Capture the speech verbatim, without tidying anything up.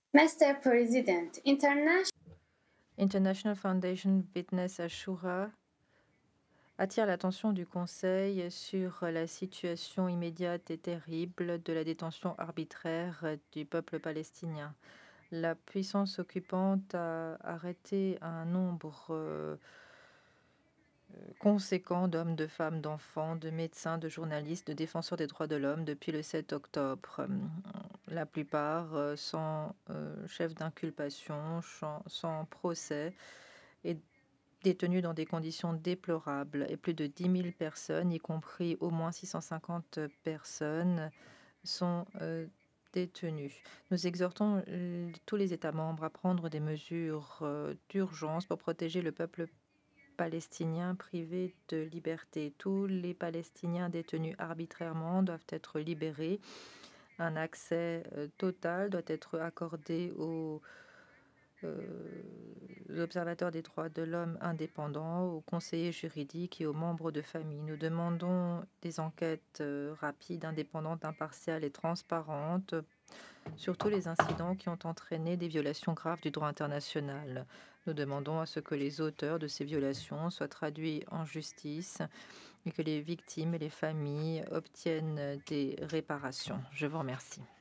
mister President, International International Foundation Witness Ashura attire l'attention du Conseil sur la situation immédiate et terrible de la détention arbitraire du peuple palestinien. La puissance occupante a arrêté un nombre euh, conséquent d'hommes, de femmes, d'enfants, de médecins, de journalistes, de défenseurs des droits de l'homme depuis le sept octobre. La plupart euh, sans euh, chef d'inculpation, sans, sans procès et détenus dans des conditions déplorables. Et plus de dix mille personnes, y compris au moins six cent cinquante personnes, sont euh, détenues. Nous exhortons euh, tous les États membres à prendre des mesures euh, d'urgence pour protéger le peuple palestiniens privés de liberté. Tous les Palestiniens détenus arbitrairement doivent être libérés. Un accès euh, total doit être accordé aux euh, observateurs des droits de l'homme indépendants, aux conseillers juridiques et aux membres de famille. Nous demandons des enquêtes euh, rapides, indépendantes, impartiales et transparentes sur tous les incidents qui ont entraîné des violations graves du droit international. Nous demandons à ce que les auteurs de ces violations soient traduits en justice et que les victimes et les familles obtiennent des réparations. Je vous remercie.